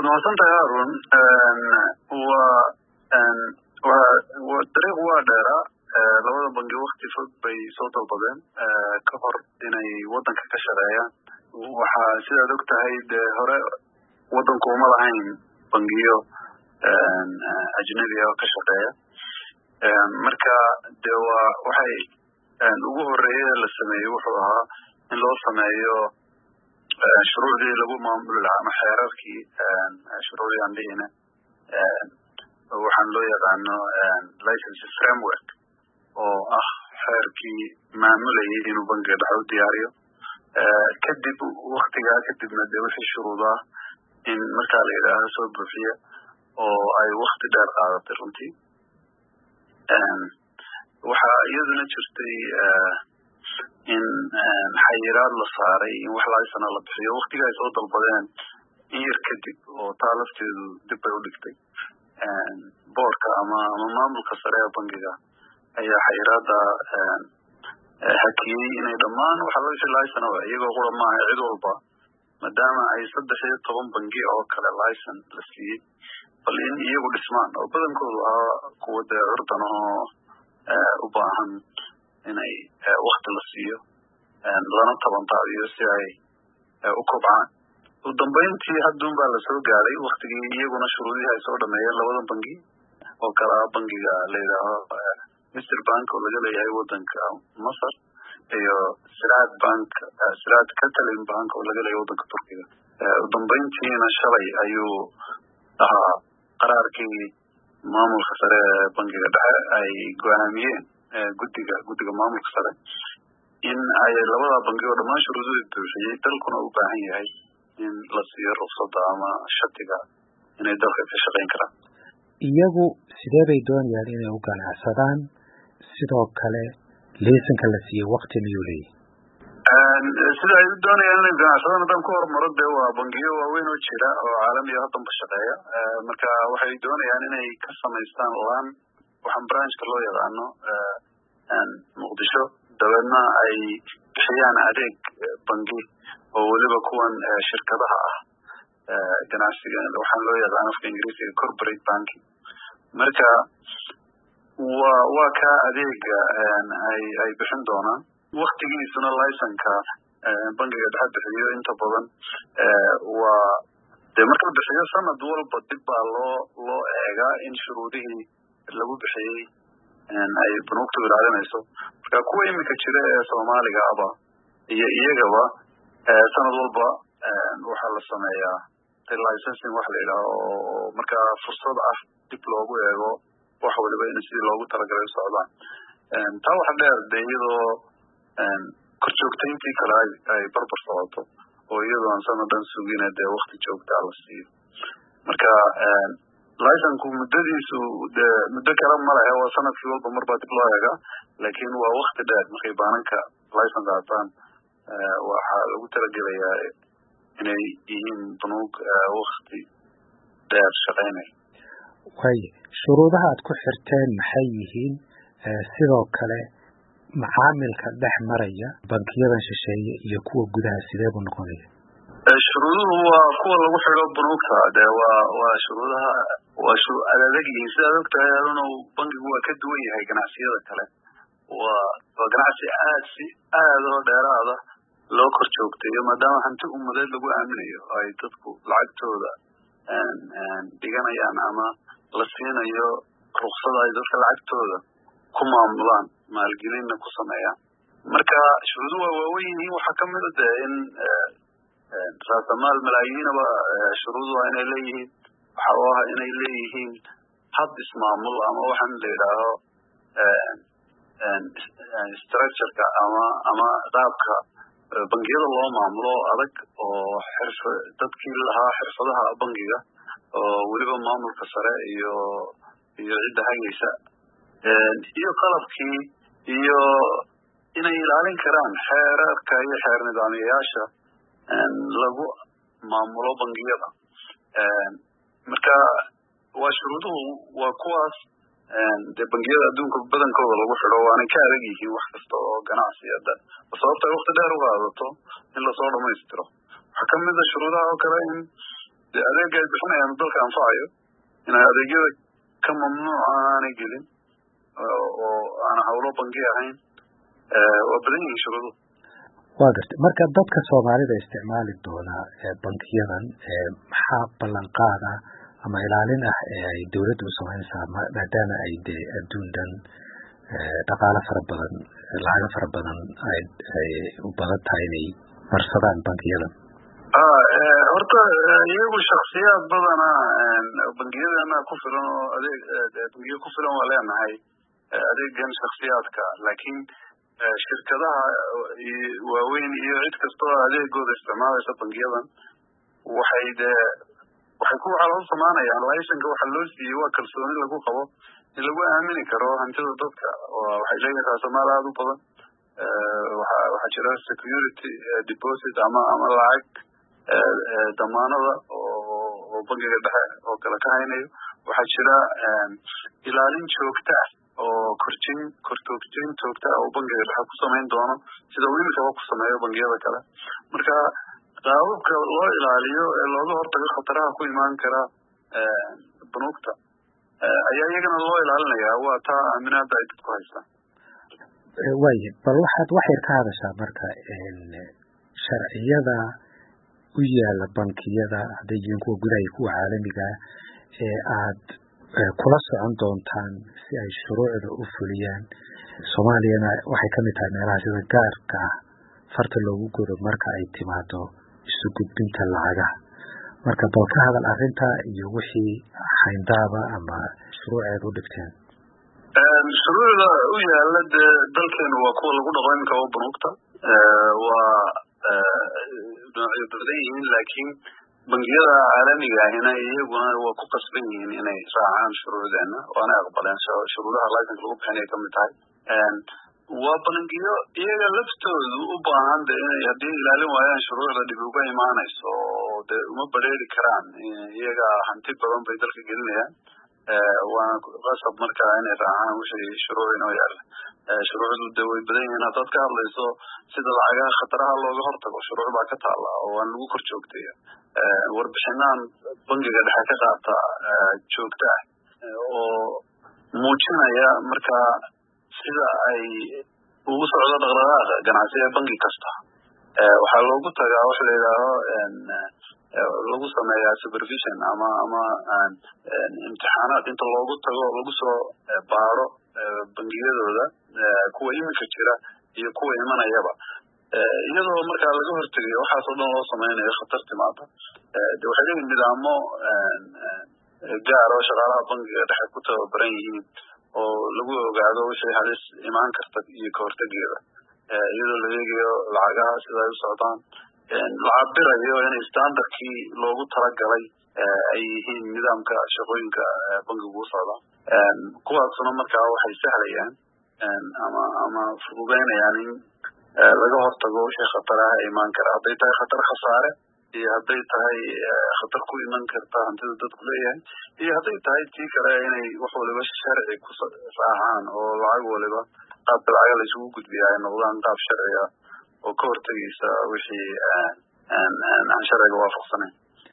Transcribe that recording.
wadmasan tahay Harun dariiq waa dheera labada bangi waqti fog bay soo dalbadeen ka hor inay wadanka ka shaqeeyaan waxa sidaad ogtahay hore wadanku uma lahayn bangiyo ajnabi ah ka shaqeeya marka waxay ugu horeeyay la sameeyay wuxuu ahaa in loo sameeyo shuruucdii lagu maamuli lahaa ama xeerarkii shuruucdii aan dhihina waxaan loo yaqaano license framework oo ah xeerkii maamulayay inuu bangiga dhexe u diyaariyo kadib waqtigaa kadibna wixii shuruudaa in markaa la yidhaaho soo buuxiya oo ay waqti dheer qaadatay runtii waxaa iyaduna jirtay in xayiraad la saaray in wax laysana la bixiyo waqtiga ay soo dalbadeen in yar kadib oo taa lafteedu dib bay u dhigtay boorka ama maamulka sare ee bangiga ayaa xayiraada hakiyey inay dhammaan waxa loo ishay laysan iyagoo qura maaha cid walba maadaama ay 13 bangi oo kale laysan la siiyey bal in iyagu dhismaan oo badankoodu kuwa curdan oo u baahan inay waqti la siiyo lana tabantaadiyo si ay u kobcaan u dambeyntii hadduun baa la soo gaaray waqtigii iyaguna shuruudihii ay soo dhameeyeen labadan bangi oo kala bangiga la yidhaaho Mr Bank oo laga leeyahay wadanka Masar iyo Siraad Catalan Bank oo laga leeyahay wadanka Turkiga u dambeyntiina shalay ayuu ahaa qaraarkii maamulka sare bangiga dhexe ay go'aamiyeen guddiga maamulka sare in ay labada bangi oo dhammaan shuruudooda buuxiyay dalkuna u baahan yahay in la siiyo ruqsadda ama shatiga inay dalka ka shaqayn karaan iyagu sidee bay doonayaan inay u ganacsadaan sidoo kale laysanka la siiyey waqti miyuu leeyahay sida ay doonayaan inay ganacsadaan haddaan ku hormaro waa bangiyo waaweyn oo jira oo caalami ah haddanba shaqeeya marka waxay doonayaan inay ka samaystaan laan waxaan branchka loo yaqaano muqdisho dabeedna ay bixiyaan adeeg bangi oo weliba kuwan shirkadaha ah ganacsiga waxaan loo yaqaano afka ingiriisiga corporate banking marka waa ka adeega ay bixin doonaan waqtigiisuna laysanka bangiga dhexe bixiyo inta badan waa marka la bixiyo sanad walba dib baa loo eegaa in shuruudihii lagu bixiyey ay banuugtu ilaalinayso marka kuwa iminka jira ee Soomaaliga aba iyo iyagaba sanad walba waxaa la sameeyaa licensing wax la yidhaaho oo marka fursad ah dib loogu eego wax waliba in sidii loogu talagalay socdaan taa waxa dheer iyadoo korjoogtayntii kale ay barbar socoto oo iyadoo aan sanadan sugina waqti joogta la siiyo marka laysanku muddadiisu muddo kale ma lahe waa sanadkii walba marbaa dib loo eegaa laakiin waa waqti dheer markay baananka laysan qaataan waxaa lagu talagelayaa inay yihiin banuug waqti dheer shaqaynaya waayo shuruudaha aad ku xirteen maxay yihiin sidoo kale macaamilka dhex maraya bankiyadan shisheeye iyo kuwa gudaha sidee buu noqonaya shuruuduhu waa kuwa lagu xidho banuugta waa shuruudaha adag yihiin sidaad ogtahay adunow bankigu waa ka duwan yahay ganacsiyada kale waa ganacsi aad oo dheeraada loo kor joogtayo maadaama hanti ummadeed lagu aaminayo ay dadku lacagtooda dhiganayaan ama la siinayo ruqsad ay dadka lacagtooda ku maamulaan maalgelinna ku sameeyaan marka shuruuduhu waa waaweyn yihiin waxaa kamid a in raasamaal malaayiinaba shuruuduhu waa inay leeyihiin waxa u ah inay leeyihiin hab ismaamul ama waxaan la yidhaaho structureka ama qaabka bangiyada loo maamulo adag oo dadkii lahaa xirfadaha bangiga oo weliba maamulka sare iyo cidda hagaysa iyo qalabkii iyo inay ilaalin karaan xeerarka iyo xeer nidaamiyayaasha lagu maamulo bangiyada marka waa shuruuduhu waa kuwaas bangiyada adduunka badankooda lagu xidho waana ka adag yihiin wax kasta oo ganacsiyada sababta waqti dheer u qaadato in lasoo dhamaystiro waxaa kamid a shuruudaha oo kale in adeega ay bixinayaan dalka anfacayo inay adeegyada ka mamnuuca aanay gelin oo aan hawlo bangi ahayn waa badan yihiin shuruudu. waa gartay marka dadka Soomaalida isticmaali doona bankiyadan maxaa ballanqaada ama ilaalin ah ay dawladdu u sameynaysaa maadaama ay adduun dhan dhaqaale fara badan lacag fara badan ay u badan tahay inay marsadaan bankiyadan? horta iyagu shakhsiyaad badana bangiyadana ku filan oo bangiyo ku filan waa leenahay adeegan shakhsiyaadka, laakiin shirkadaha waaweyn iyo cid kastoo adeegooda isticmaalaysa bangiyadan waxay ku calaamad samaanayaan laysanka waxa loo siiyey waa kalsooni lagu qabo in lagu aamini karo hantida dadka. waxay leeyihiin raasamaal aad u badan, waxaa jira security deposit ama lacag damaanada oo bangiga dhexe oo kale ka haynayo. waxaa jira ilaalin joogta ah oo korjoogteyn joogta ah oo bangiga dhexe ku samayn doono sida uu imikaba ku sameeyo bangiyada kale. marka qaababka loo ilaaliyo ee looga hortago khataraha ku imaan kara bunuugta ayaa iyagana loo ilaalinayaa. waa taa aaminaada ay dadku haystaan. waaye bal waxaad wax yar ka hadashaa marka sharciyada u yaala bankiyada hadday yihiin kuwa gudaha iyo kuwa caalamiga ee aad kula socon doontaan si ay shuruucda u fuliyaan. Soomaaliyana waxay ka mid tahay meelaha sida gaarka ah farta loogu godo marka ay timaado isu gudbinta lacagaha. marka bal ka hadal arrinta iyo wixii xayndaaba ama shuruuceed u dhigteen. shuruucda u yaala dalkeenu waa kuwa lagu dhaqo iminka oo bunuugta waa noocyo badan yihiin, laakiin bangiyada caalamiga ahina iyaguna waa ku qasban yihiin inay raacaan shuruucdeena waana aqbaleen shuruudaha laysanka lagu bixinaya ka mid tahay. waa bangiyo iyaga laftoodu u baahan inay haddii ilaalin waayaan shuruucda dhib uga imaanayso oo uma bareeri karaan. iyaga hanti badan bay dalka gelinayaan, waana qasab markaa inay raacaan wixii shuruuc inoo yaala. shuruucdu way badan yihiin. haddaad ka hadlayso sida lacagaha khataraha looga hortago shuruuc baa ka taala oo aan lagu kor joogtaya. warbixinaan bangiga dhexe ka qaata joogta ah oo muujinaya markaa sida ay ugu socdo dhaqdhaqaaqa ganacsi ee bangi kasta. waxaa loogu tagaa waxa la yidhaaho lagu sameeyaa supervision ama imtixaanaad inta loogu tago lagu soo baaro bangiyadooda kuwa iminka jira iyo kuwa imanayaba, iyadoo markaa laga hortegayo waxaasoo dhan loo sameynayo khatar timaada. waxay leeyihin nidaamo gaar oo shaqaalaha bangiga dhexe ku tababaran yihiin oo lagu ogaado wixii halis imaan karta iyo kahortegeeda, iyadoo la eegayo lacagaha sida ay u socdaan, la cabirayo inay standardkii loogu talagalay ay yihiin nidaamka shaqooyinka bangigu u socda. kuwaasuna markaa waxay sahlayaan ama fududeynayaan in laga hortago wixii khataraha imaan kara, hadday tahay khatar khasaare iyo hadday tahay khatar ku iman karta hantida dadku leeyahay, iyo hadday tahay tii kale inay wax waliba sharci ku raacaan oo lacag waliba qaabka lacaga la isugu gudbiya ay noqdaan qaab sharci ah oo ka hortegaysa wixii aan sharciga waafaqsanayn.